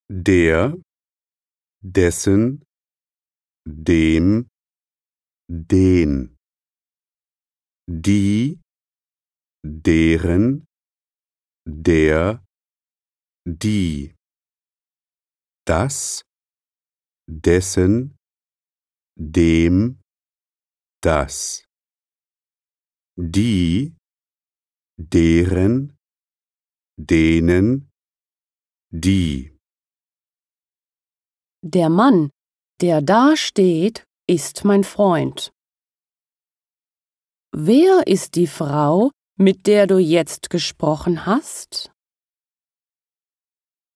der, dessen, dem, den, die, deren, der, die, das, dessen, dem, das, die, deren, denen, die. Der Mann, der da steht, ist mein Freund. Wer ist die Frau, mit der du jetzt gesprochen hast?